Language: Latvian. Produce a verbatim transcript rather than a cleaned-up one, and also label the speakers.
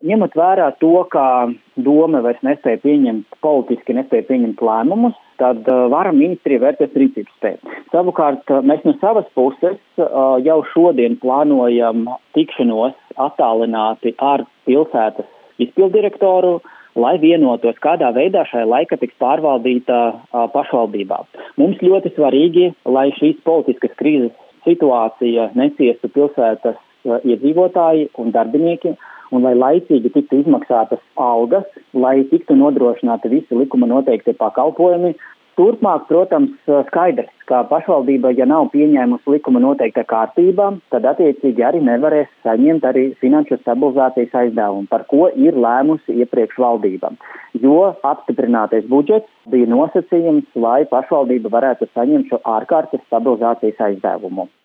Speaker 1: ņemot vērā to, ka doma vairs nespēja pieņemt, politiski nespēja pieņemt lēmumus, tad uh, vara ministrija vērtēs rīcības spēju. Savukārt, uh, mēs no savas puses uh, jau šodien plānojam tikšanos attālināti ar pilsētas izpildirektoru, lai vienotos, kādā veidā šai laika tiks pārvaldīta uh, pašvaldībā. Mums ļoti svarīgi, lai šīs politiskas krīzes situācija neciestu pilsētas uh, iedzīvotāji un darbinieki, un lai laicīgi tiktu izmaksātas algas, lai tiktu nodrošināti visi likuma noteiktie pakalpojumi. Turpmāk, protams, skaidrs, ka pašvaldība, ja nav pieņēmusi likuma noteikta kārtībā, tad attiecīgi arī nevarēs saņemt arī finanšu stabilizācijas aizdevumu, par ko ir lēmusi iepriekš valdība. Jo apstiprinātais budžets bija nosacījums, lai pašvaldība varētu saņemt šo ārkārtas stabilizācijas aizdevumu.